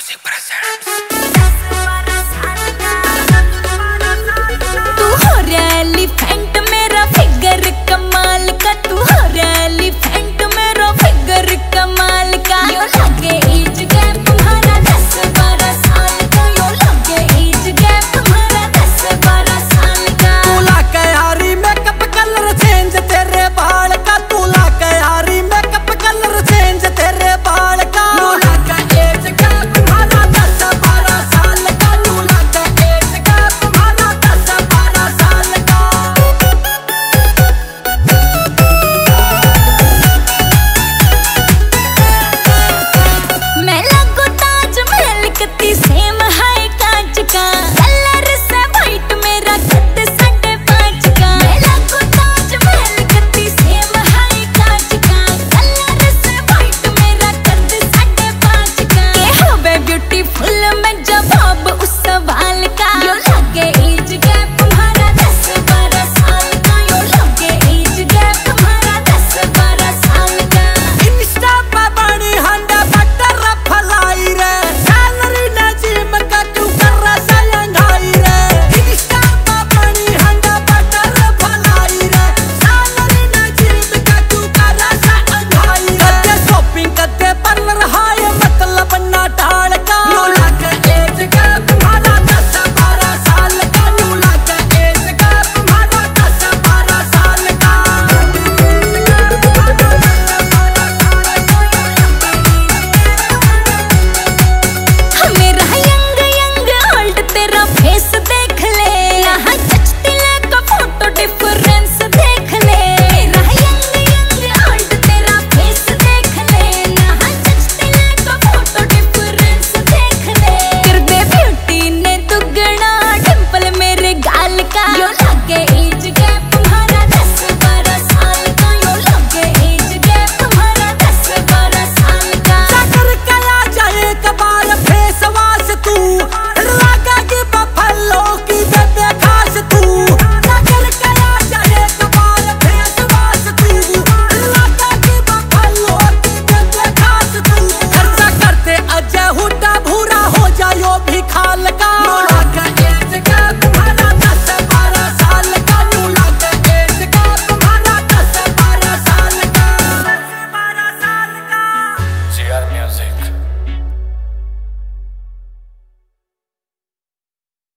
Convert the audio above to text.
Music presents. तू हो रहा एलिफेंट मेरा फिगर कमाल का, तू हो रहा एलिफेंट मेरा फिगर कमाल का। यो लगे एज गैप तुम्हारा 10-12 साल का, यो लगे एज गैप तुम्हारा 10-12 साल का। तू लाके यारी मेकअप कलर चेंज तेरे बाल का, तू लाके यारी मेकअप कलर चेंज तेरे बाल का। तू लाके एज गैप तुम्हारा 10-12 साल का, तू लाके एज गैप तुम्हारा 10-12 साल का। मैं लगो ताजमहल कती सेम है कांच का, कलर से वाइट मेरा कद 5.5 का। मैं लगो ताजमहल कती सेम है कांच का, कलर से वाइट मेरा कद 5.5 का। के हो बे ब्यूटीफुल मैं जवाब उस सवाल